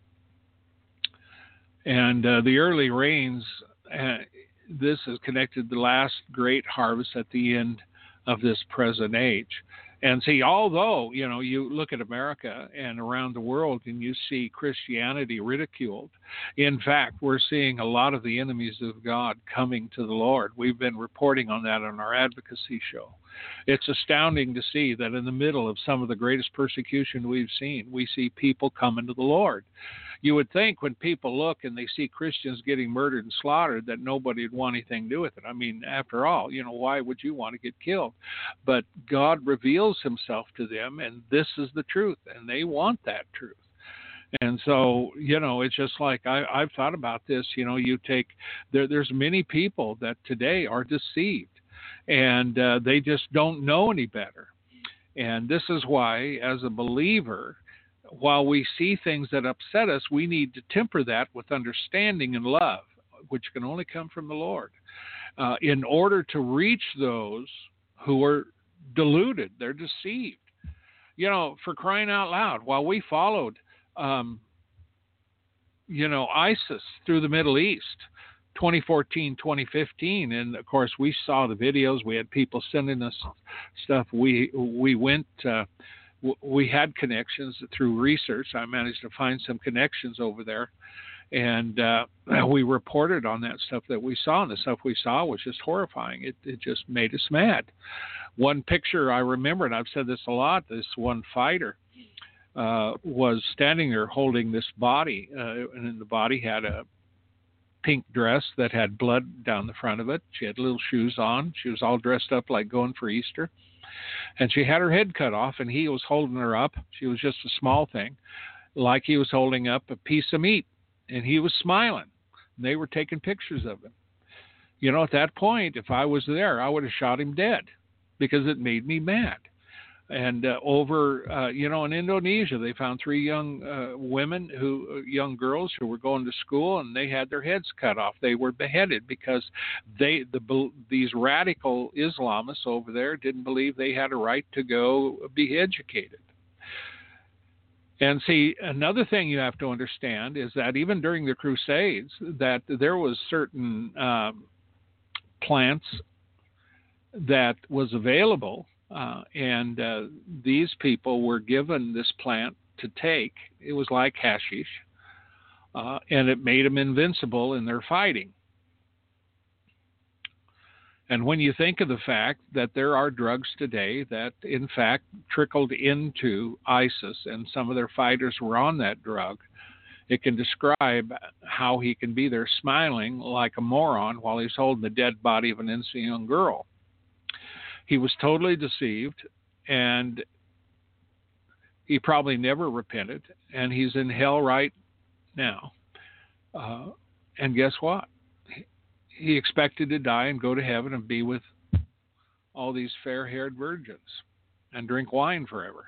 And uh, the early rains, uh, this is connected to the last great harvest at the end of this present age. And see, although, you know, you look at America and around the world and you see Christianity ridiculed, in fact, we're seeing a lot of the enemies of God coming to the Lord. We've been reporting on that on our advocacy show. It's astounding to see that in the middle of some of the greatest persecution we've seen, we see people coming to the Lord. You would think when people look and they see Christians getting murdered and slaughtered that nobody would want anything to do with it. I mean, after all, you know, why would you want to get killed? But God reveals himself to them, and this is the truth, and they want that truth. And so, you know, it's just like I, I've thought about this. You know, you take, there, there's many people that today are deceived, and uh, they just don't know any better. And this is why, as a believer, while we see things that upset us, we need to temper that with understanding and love, which can only come from the Lord, uh, in order to reach those who are deluded, they're deceived. You know, for crying out loud, while we followed, um, you know, ISIS through the Middle East, twenty fourteen, twenty fifteen, and of course we saw the videos. We had people sending us stuff. We we went. Uh, We had connections through research. I managed to find some connections over there, and uh, we reported on that stuff that we saw, and the stuff we saw was just horrifying. It, it just made us mad. One picture I remember, and I've said this a lot, this one fighter uh, was standing there holding this body, uh, and the body had a pink dress that had blood down the front of it. She had little shoes on. She was all dressed up like going for Easter. And she had her head cut off, and he was holding her up. She was just a small thing, like he was holding up a piece of meat, and he was smiling. They were taking pictures of him. You know, at that point, if I was there, I would have shot him dead because it made me mad. And uh, over, uh, you know, in Indonesia, they found three young uh, women, who, young girls who were going to school, and they had their heads cut off. They were beheaded because they, the these radical Islamists over there didn't believe they had a right to go be educated. And see, another thing you have to understand is that even during the Crusades, that there was certain um, plants that was available. Uh, and uh, these people were given this plant to take. It was like hashish, uh, and it made them invincible in their fighting. And when you think of the fact that there are drugs today that, in fact, trickled into ISIS, and some of their fighters were on that drug, it can describe how he can be there smiling like a moron while he's holding the dead body of an innocent young girl. He was totally deceived, and he probably never repented, and he's in hell right now. Uh, and guess what? He expected to die and go to heaven and be with all these fair-haired virgins and drink wine forever.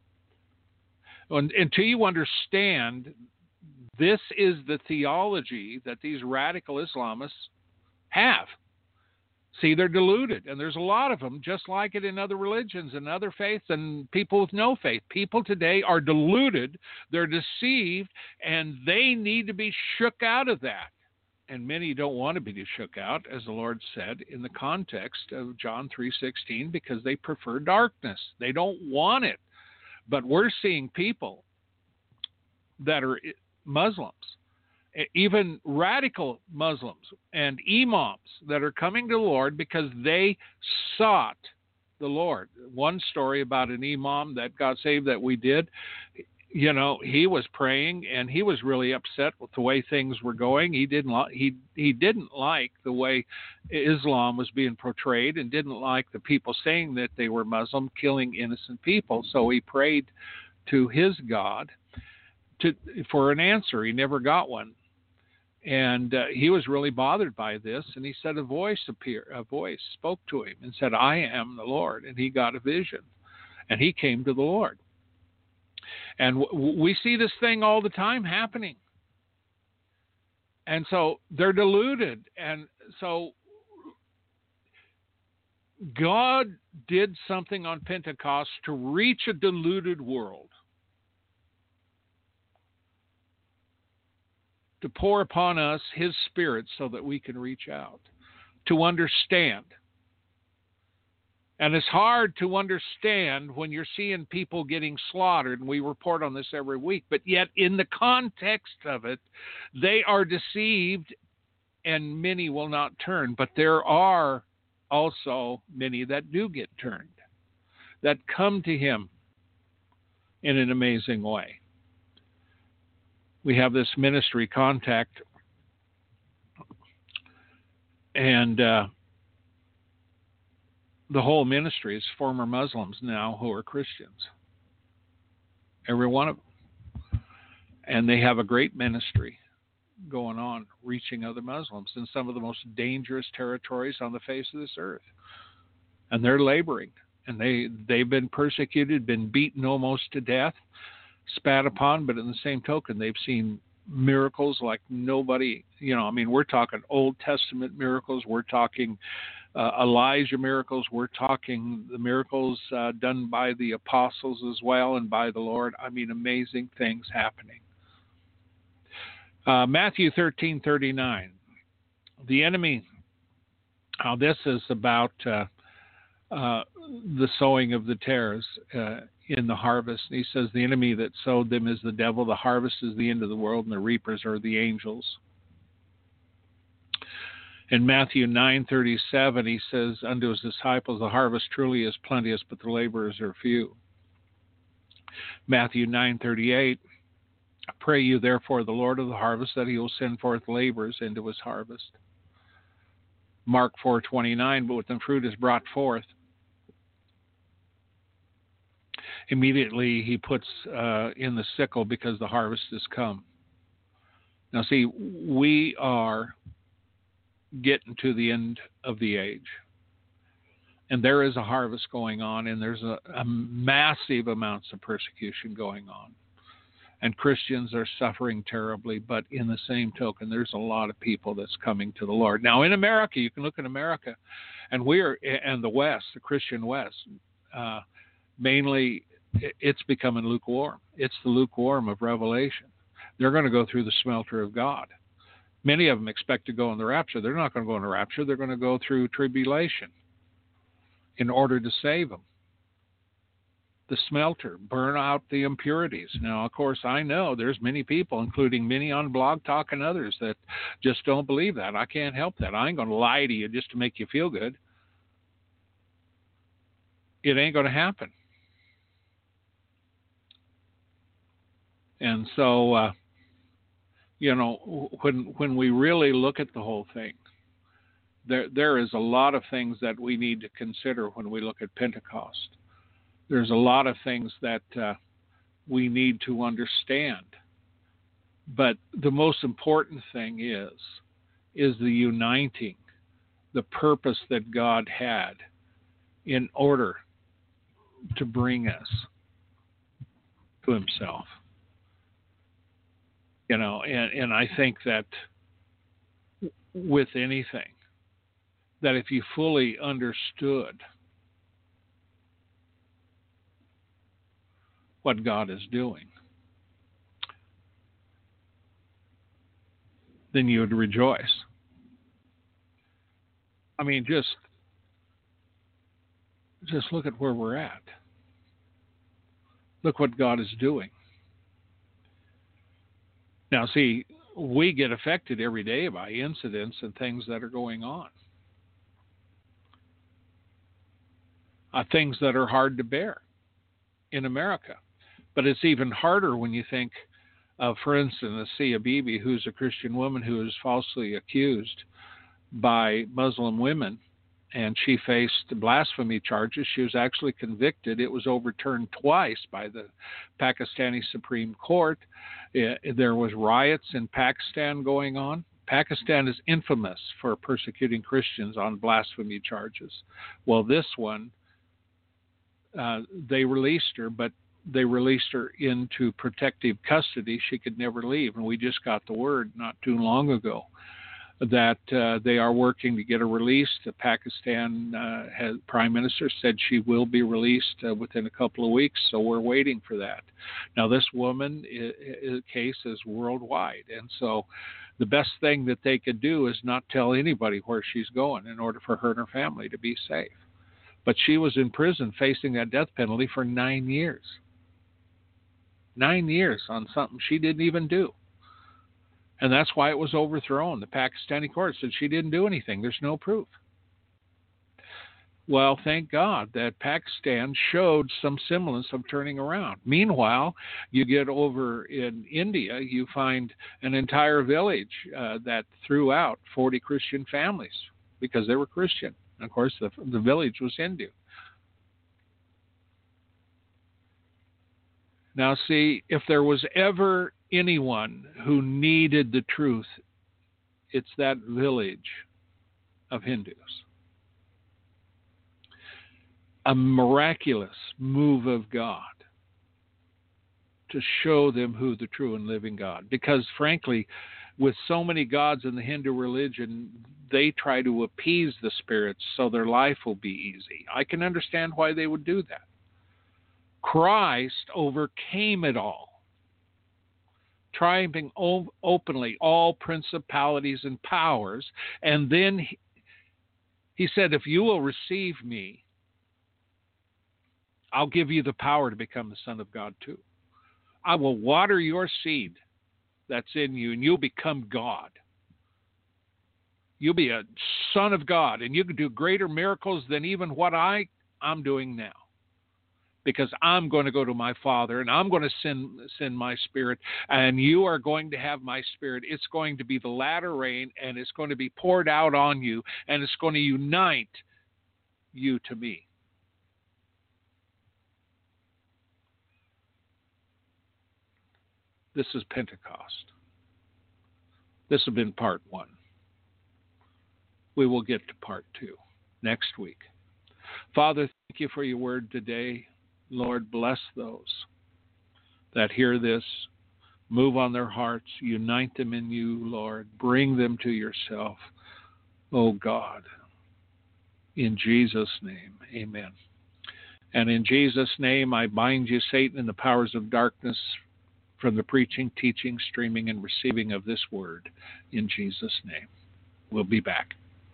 And, until you understand, this is the theology that these radical Islamists have. See, they're deluded, and there's a lot of them, just like it in other religions and other faiths and people with no faith. People today are deluded, they're deceived, and they need to be shook out of that. And many don't want to be shook out, as the Lord said in the context of John three sixteen, because they prefer darkness. They don't want it. But we're seeing people that are Muslims, even radical Muslims and imams that are coming to the Lord because they sought the Lord. One story about an imam that got saved that we did, you know, he was praying and he was really upset with the way things were going. He didn't li- he he didn't like the way Islam was being portrayed, and didn't like the people saying that they were Muslim killing innocent people. So he prayed to his God to for an answer. He never got one. And uh, he was really bothered by this, and he said a voice appeared, a voice spoke to him and said, "I am the Lord." And he got a vision, and he came to the Lord. And w- we see this thing all the time happening. And so they're deluded. And so God did something on Pentecost to reach a deluded world, to pour upon us his Spirit so that we can reach out, to understand. And it's hard to understand when you're seeing people getting slaughtered, and we report on this every week, but yet in the context of it, they are deceived and many will not turn. But there are also many that do get turned, that come to him in an amazing way. We have this ministry Contact, and uh, the whole ministry is former Muslims now who are Christians. Every one of them. And they have a great ministry going on, reaching other Muslims in some of the most dangerous territories on the face of this earth. And they're laboring. And they, they've been persecuted, been beaten almost to death, spat upon, but in the same token, they've seen miracles like nobody, you know, I mean, we're talking Old Testament miracles, we're talking uh, Elijah miracles, we're talking the miracles uh, done by the apostles as well and by the Lord. I mean, amazing things happening. Uh, Matthew thirteen thirty-nine, the enemy, how uh, this is about uh, uh, the sowing of the tares uh, in the harvest. And he says the enemy that sowed them is the devil, the harvest is the end of the world, and the reapers are the angels. In Matthew nine thirty-seven, he says unto his disciples, the harvest truly is plenteous, but the laborers are few. Matthew nine thirty-eight, pray you therefore the Lord of the harvest that he will send forth laborers into his harvest. Mark four twenty-nine, but when the fruit is brought forth, immediately he puts uh, in the sickle because the harvest has come. Now see, we are getting to the end of the age. And there is a harvest going on, and there's a, a massive amounts of persecution going on. And Christians are suffering terribly, but in the same token, there's a lot of people that's coming to the Lord. Now, in America, you can look at America, and we're, and the West, the Christian West, uh, mainly it's becoming lukewarm. It's the lukewarm of Revelation. They're going to go through the smelter of God. Many of them expect to go in the rapture. They're not going to go in the rapture. They're going to go through tribulation in order to save them. The smelter, burn out the impurities. Now, of course, I know there's many people, including many on Blog Talk and others, that just don't believe that. I can't help that. I ain't going to lie to you just to make you feel good. It ain't going to happen. And so, uh, you know, when when we really look at the whole thing, there there is a lot of things that we need to consider when we look at Pentecost. There's a lot of things that uh, we need to understand. But the most important thing is, is the uniting, the purpose that God had in order to bring us to himself. You know, and, and I think that with anything, that if you fully understood what God is doing, then you would rejoice. I mean, just just look at where we're at. Look what God is doing. Now, see, we get affected every day by incidents and things that are going on. Uh, things that are hard to bear in America. But it's even harder when you think of, for instance, Asia Bibi, who's a Christian woman who is falsely accused by Muslim women, and she faced blasphemy charges. She was actually convicted. It was overturned twice by the Pakistani Supreme Court. There was riots in Pakistan going on. Pakistan is infamous for persecuting Christians on blasphemy charges. Well, this one, uh, they released her, but they released her into protective custody. She could never leave. And we just got the word not too long ago that uh, they are working to get her released. The Pakistan uh, has, Prime Minister said she will be released uh, within a couple of weeks, so we're waiting for that. Now, this woman I- I- case is worldwide, and so the best thing that they could do is not tell anybody where she's going in order for her and her family to be safe. But she was in prison facing that death penalty for nine years. Nine years on something she didn't even do. And that's why it was overthrown. The Pakistani court said she didn't do anything. There's no proof. Well, thank God that Pakistan showed some semblance of turning around. Meanwhile, you get over in India, you find an entire village uh, that threw out forty Christian families because they were Christian. And of course, the, the village was Hindu. Now, see, if there was ever anyone who needed the truth, it's that village of Hindus. A miraculous move of God to show them who the true and living God. Because frankly, with so many gods in the Hindu religion, they try to appease the spirits so their life will be easy. I can understand why they would do that. Christ overcame it all, triumphing openly all principalities and powers. And then he, he said, if you will receive me, I'll give you the power to become the Son of God too. I will water your seed that's in you, and you'll become God. You'll be a son of God, and you can do greater miracles than even what I, I'm doing now. because I'm going to go to my Father and I'm going to send, send my Spirit, and you are going to have my Spirit. It's going to be the latter rain, and it's going to be poured out on you, and it's going to unite you to me. This is Pentecost. This has been part one. We will get to part two next week. Father, thank you for your word today. Lord, bless those that hear this. Move on their hearts. Unite them in you, Lord. Bring them to yourself, oh God. In Jesus' name, amen. And in Jesus' name, I bind you, Satan, and the powers of darkness from the preaching, teaching, streaming, and receiving of this word. In Jesus' name. We'll be back.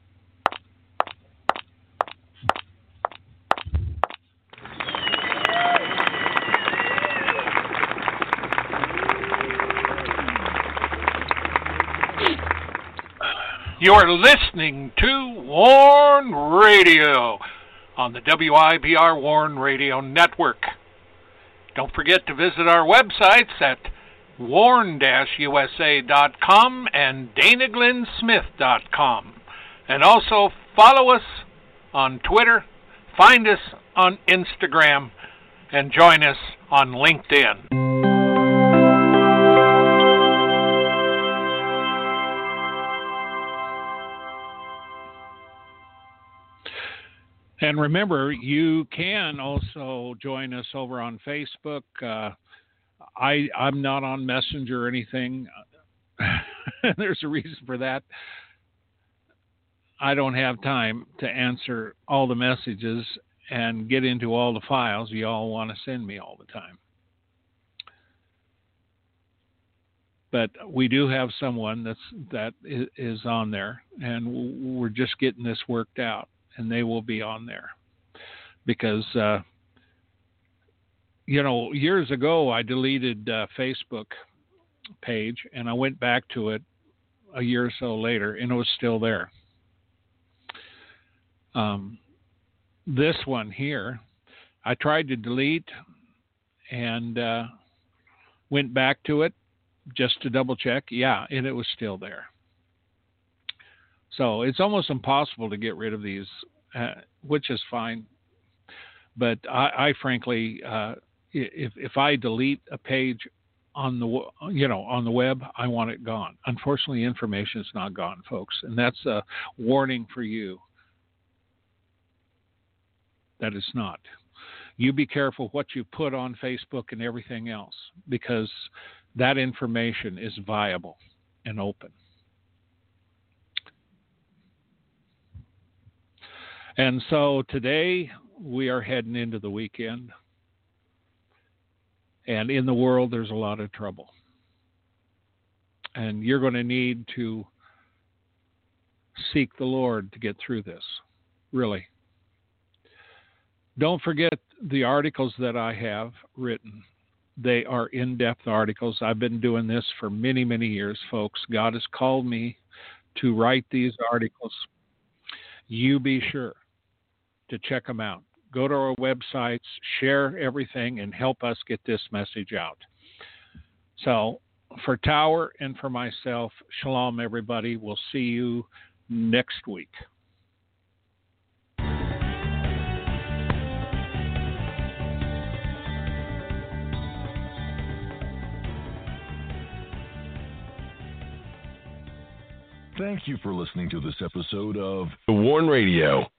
You're listening to Warn Radio on the W I B R Warn Radio Network. Don't forget to visit our websites at warn dash U S A dot com and dana glenn smith dot com. And also follow us on Twitter, find us on Instagram, and join us on LinkedIn. And remember, you can also join us over on Facebook. Uh, I, I'm not on Messenger or anything. There's a reason for that. I don't have time to answer all the messages and get into all the files you all want to send me all the time. But we do have someone that's, that is on there, and we're just getting this worked out. And they will be on there because, uh, you know, years ago I deleted uh, Facebook page and I went back to it a year or so later and it was still there. Um, this one here, I tried to delete and uh, went back to it just to double check. Yeah, and it was still there. So it's almost impossible to get rid of these, uh, which is fine. But I, I frankly, uh, if if I delete a page on the you know on the web, I want it gone. Unfortunately, information is not gone, folks, and that's a warning for you. That it's not. You be careful what you put on Facebook and everything else, because that information is viable and open. And so today we are heading into the weekend. And in the world, there's a lot of trouble. And you're going to need to seek the Lord to get through this, really. Don't forget the articles that I have written. They are in-depth articles. I've been doing this for many, many years, folks. God has called me to write these articles. You be sure to check them out. Go to our websites, share everything, and help us get this message out. So for Tower and for myself, shalom, everybody. We'll see you next week. Thank you for listening to this episode of The Warn Radio